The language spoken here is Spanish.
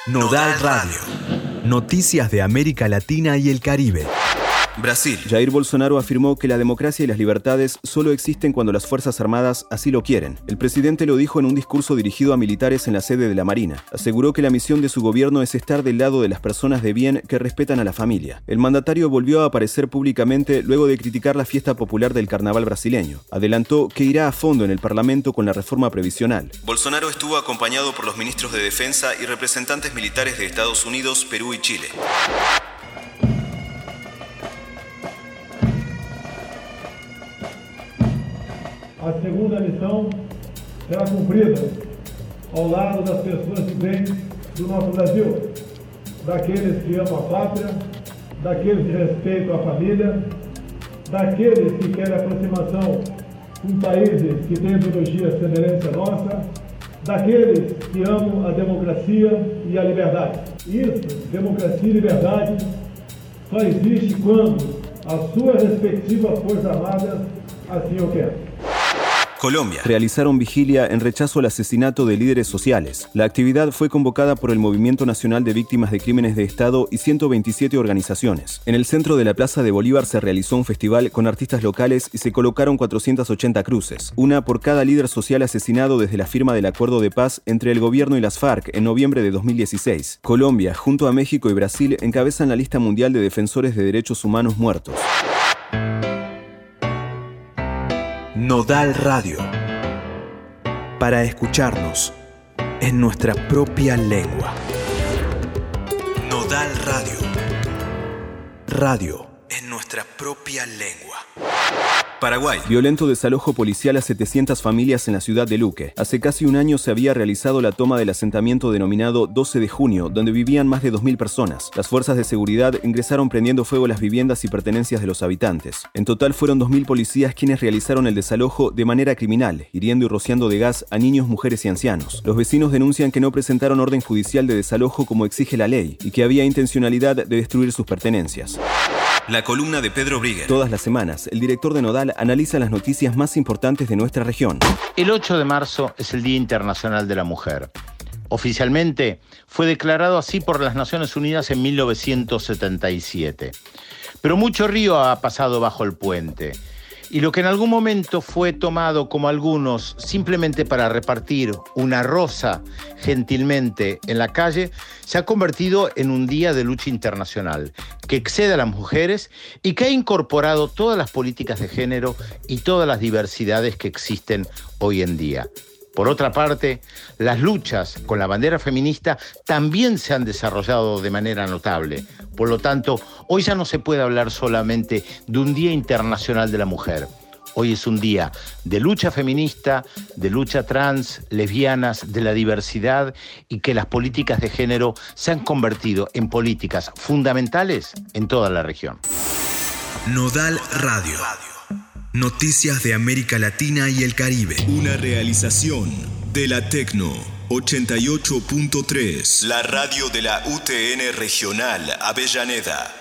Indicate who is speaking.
Speaker 1: Nodal Radio. Noticias de América Latina y el Caribe. Brasil.
Speaker 2: Jair Bolsonaro afirmó que la democracia y las libertades solo existen cuando las Fuerzas Armadas así lo quieren. El presidente lo dijo en un discurso dirigido a militares en la sede de la Marina. Aseguró que la misión de su gobierno es estar del lado de las personas de bien que respetan a la familia. El mandatario volvió a aparecer públicamente luego de criticar la fiesta popular del carnaval brasileño. Adelantó que irá a fondo en el Parlamento con la reforma previsional. Bolsonaro estuvo acompañado por los ministros de Defensa y representantes militares de Estados Unidos, Perú y Chile.
Speaker 3: A segunda missão será cumprida ao lado das pessoas de bem do nosso Brasil, daqueles que amam a pátria, daqueles que respeitam a família, daqueles que querem aproximação com países que têm ideologia semelhante à nossa, daqueles que amam a democracia e a liberdade. Isso, democracia e liberdade, só existe quando as suas respectivas forças armadas assim o querem.
Speaker 2: Colombia. Realizaron vigilia en rechazo al asesinato de líderes sociales. La actividad fue convocada por el Movimiento Nacional de Víctimas de Crímenes de Estado y 127 organizaciones. En el centro de la Plaza de Bolívar se realizó un festival con artistas locales y se colocaron 480 cruces, una por cada líder social asesinado desde la firma del acuerdo de paz entre el gobierno y las FARC en noviembre de 2016. Colombia, junto a México y Brasil, encabezan la lista mundial de defensores de derechos humanos muertos.
Speaker 1: Nodal Radio. Para escucharnos en nuestra propia lengua. Nodal Radio. Radio en nuestra propia lengua.
Speaker 2: Paraguay. Violento desalojo policial a 700 familias en la ciudad de Luque. Hace casi un año se había realizado la toma del asentamiento denominado 12 de junio, donde vivían más de 2.000 personas. Las fuerzas de seguridad ingresaron prendiendo fuego a las viviendas y pertenencias de los habitantes. En total fueron 2.000 policías quienes realizaron el desalojo de manera criminal, hiriendo y rociando de gas a niños, mujeres y ancianos. Los vecinos denuncian que no presentaron orden judicial de desalojo como exige la ley y que había intencionalidad de destruir sus pertenencias. La columna de Pedro Briguer. Todas las semanas, el director de Nodal analiza las noticias más importantes de nuestra región.
Speaker 4: El 8 de marzo es el Día Internacional de la Mujer. Oficialmente fue declarado así por las Naciones Unidas en 1977. Pero mucho río ha pasado bajo el puente. Y lo que en algún momento fue tomado como algunos simplemente para repartir una rosa gentilmente en la calle, se ha convertido en un día de lucha internacional que excede a las mujeres y que ha incorporado todas las políticas de género y todas las diversidades que existen hoy en día. Por otra parte, las luchas con la bandera feminista también se han desarrollado de manera notable. Por lo tanto, hoy ya no se puede hablar solamente de un Día Internacional de la Mujer. Hoy es un día de lucha feminista, de lucha trans, lesbianas, de la diversidad y que las políticas de género se han convertido en políticas fundamentales en toda la región.
Speaker 1: Nodal Radio. Noticias de América Latina y el Caribe.
Speaker 5: Una realización de la Tecno 88.3.
Speaker 1: La radio de la UTN Regional Avellaneda.